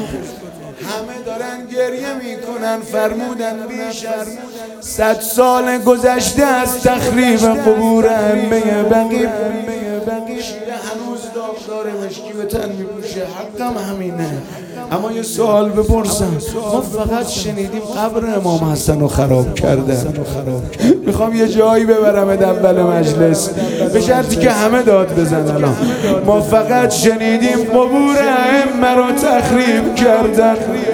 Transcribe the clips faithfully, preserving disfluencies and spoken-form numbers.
همه دارن گریه میکنن، فرمودن بیش از صد سال گذشته از تخریب قبور ائمه بقیع. شیعه هنوز داغدار مشکی به تن میپوشه، حقم همینه. اما یه سوال بپرسم، ما فقط شنیدیم قبر امام حسن رو خراب کردن. میخوام یه جایی ببرم اول مجلس، به شرطی که همه داد بزنن. ما فقط شنیدیم قبور ائمه رو تخریب کردن،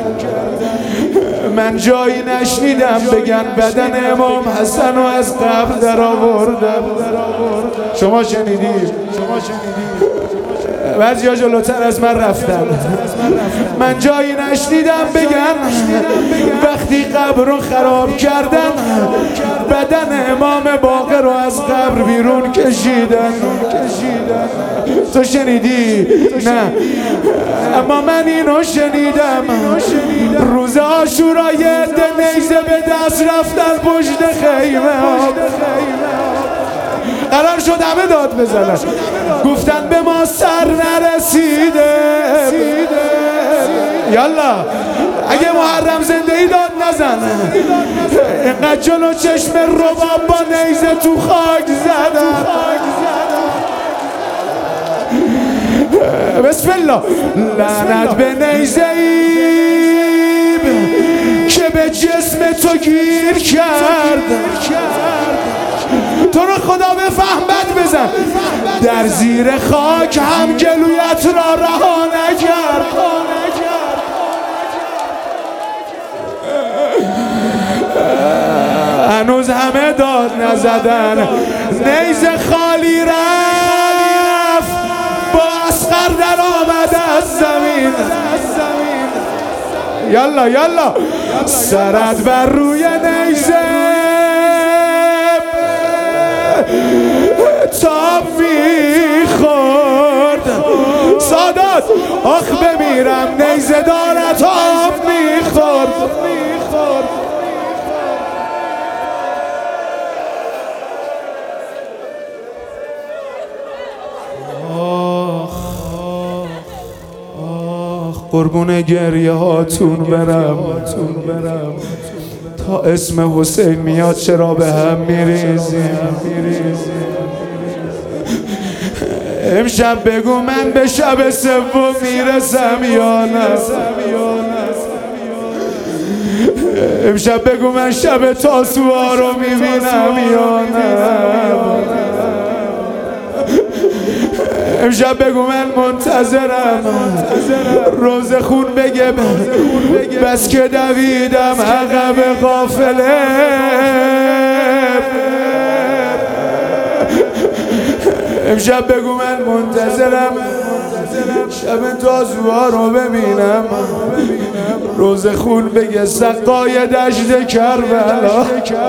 من جایی نشنیدم بگن بدن امام حسن رو از قبر در آوردن. شما شنیدید؟ بعضیا جلوتر از من رفتن. من جایی نشنیدم بگن وقتی قبر رو خراب کردن بدن امام باقر رو از قبر بیرون کشیدن. تو شنیدی؟ نه. اما من اینو شنیدم، روز عاشورا یه عده نیزه به دست رفتن پشت خیمه، قرار شد همه داد بزنن، گفتن به ما سر نرسیده. یالا اگه محرم زنده ای داد نزن. اینقدر جلو چشم رباب با نیزه تو خاک زدن. بسم الله. لعنت به نیزه ای که به جسم تو گیر کرد. تو رو خدا به فهمت بزن، در زیر خاک هم گلویت را رها نکرد. هنوز همه داد نزدن. نیزه خالی رفت با اصغر در آمد از زمین. یالا یالا سرت بر روی نیزه تاب میخورد. سادات آخ بمیرم نیزه دارت آب میخورد. آخ آخ قربون گریه هاتون برم تا اسم حسین میاد چرا به هم میریزیم. امشب بگو من به شب سوم میرسم یا نه. امشب بگو من شب تاسوعا رو میبینم یا نه. امشب بگو من منتظرم روز خون بگه بس که دویدم عقب قافله. امشب بگو من منتظرم شب تاسوعا رو ببینم، روز خون بگه سقای دشت کربلا.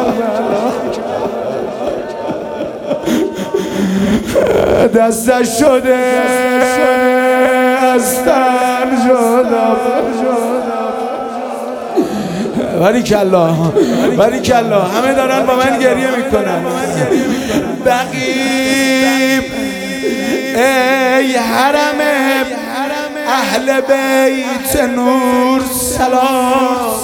دستش شده از تن جدا. باریکالله باریکالله همه دارن با من گریه میکنن. بقیب ای حرم اهل بیت نور سلام.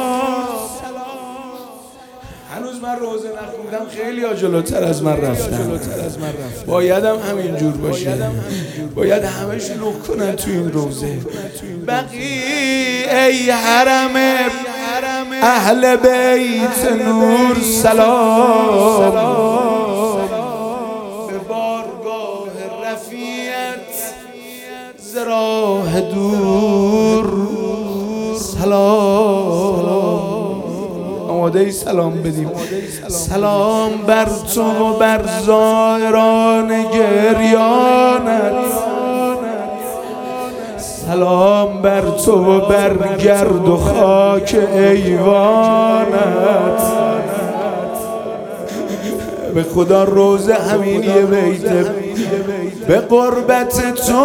هنوز من روزه نخوندم، خیلی ها جلوتر از من رفتن. بایدم همینجور باشه، باید همه شلوغ کنن تو این روزه. بقیع ای حرم اهل بیت نور سلام. به بارگاه رفیعت ز راه دور سلام. آماده ای سلام بدیم. سلام بر تو و بر زائران گریانت، سلام بر تو و بر گرد و خاک ایوانت. به خدا روز همین یه بیته به قربت تو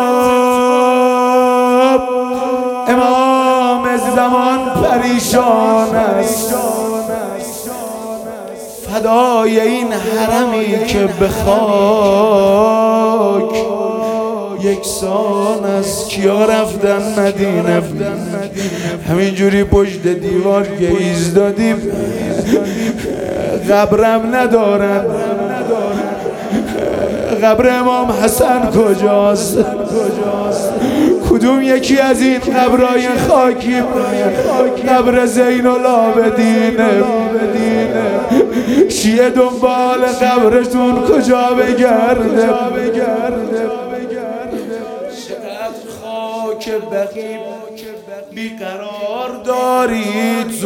امام زمان پریشان است. فدای این حرمی که به خاک یک سال از کیا رفتن مدینه، همینجوری پشت دیوار گیز دادیم، قبرم ندارن، قبر امام حسن کجاست؟ کدوم یکی از این قبرای خاکی قبر زین العابدینه؟ شیعه دنبال قبرتون کجا بگرده؟ چقدر خاک بقیع بیقرار دارید،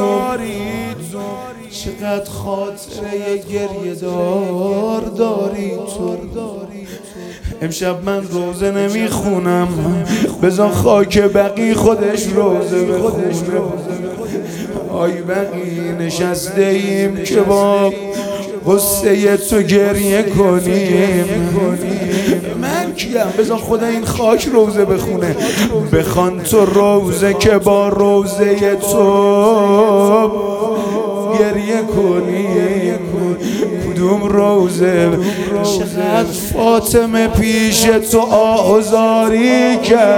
چقدر خاطره گریه دار داری تو. امشب من روزه نمیخونم، بذار خاک بقیع خودش روزه بخونه. آی بقیع نشسته ایم که با غصه تو گریه کنیم. من کیم؟ بذار خدا این خاک روزه بخونه. بخوان تو روزه که با روزه تو گریه کنیم. کدوم روزه؟ چقدر فاطمه پیش تو آهوزاری کرد،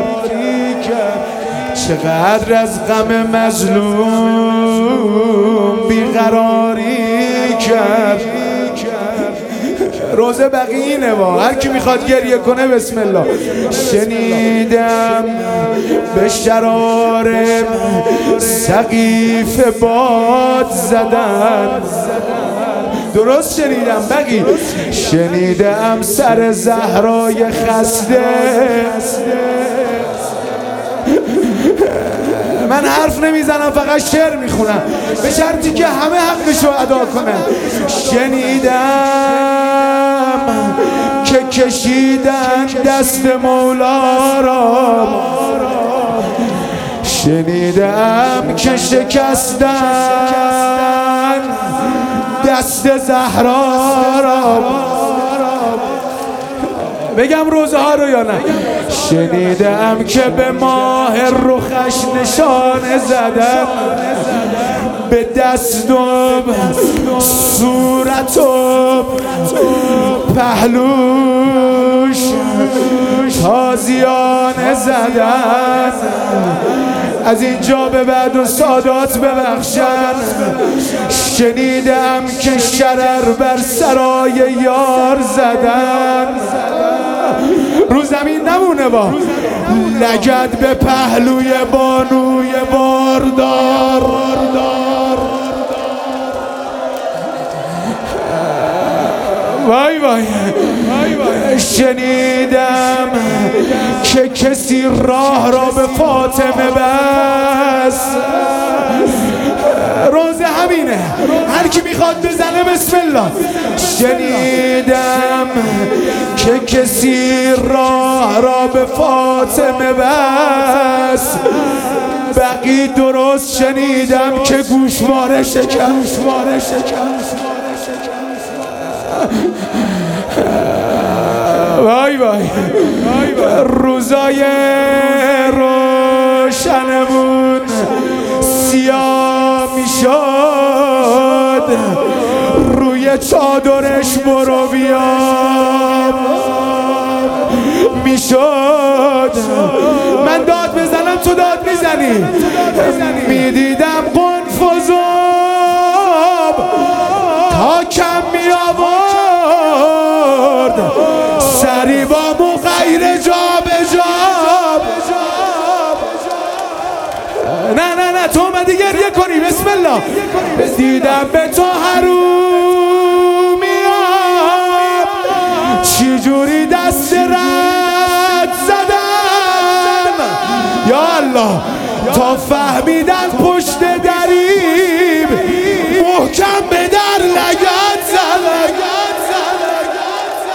چقدر از غم مظلوم بیقراری کرد. روزه بقیینه با هر کی میخواد گریه کنه بسم الله. شنیدم به شرارم سقیف باد زدن، درست شنیدم بقی، شنیدم سر زهرای خسته. من حرف نمیزنم، فقط شعر میخونم به شرطی که همه حقشو ادا کنن. شنیدم که کشیدن دست مولا را، شنیدم که شکستن دست زهرا را. بگم روزه ها رو یا نه؟ شنیدم که به ماه رخش نشانه زدم، به دست و صورت و پهلوش تازیانه زدن. از اینجا به بعد و سادات ببخشن. شنیدم که شرر بر سرای یار زدن، رو زمین نمونه با لگد به پهلوی بانوی باردار. وای وای شنیدم که کسی راه را به فاطمه بس. روزه همینه، هر کی میخواد بزنه بسم الله. شنیدم که کسی راه را به فاطمه بس. بقی درست شنیدم که گوشواره شکن. وای وای روزای روشنمون سیاه میشد، روی چادرش برو بیا میشد. من داد بزنم تو داد میزنی. میدیدم قنفذاب تا کم می آورد، سری با مغیر جا به جا. نه نه نه تو اومدی گریه کنی بسم الله. دیدم به تو حرومیام چی جوری دست رد زدم، یا الله تا فهمیدن پشت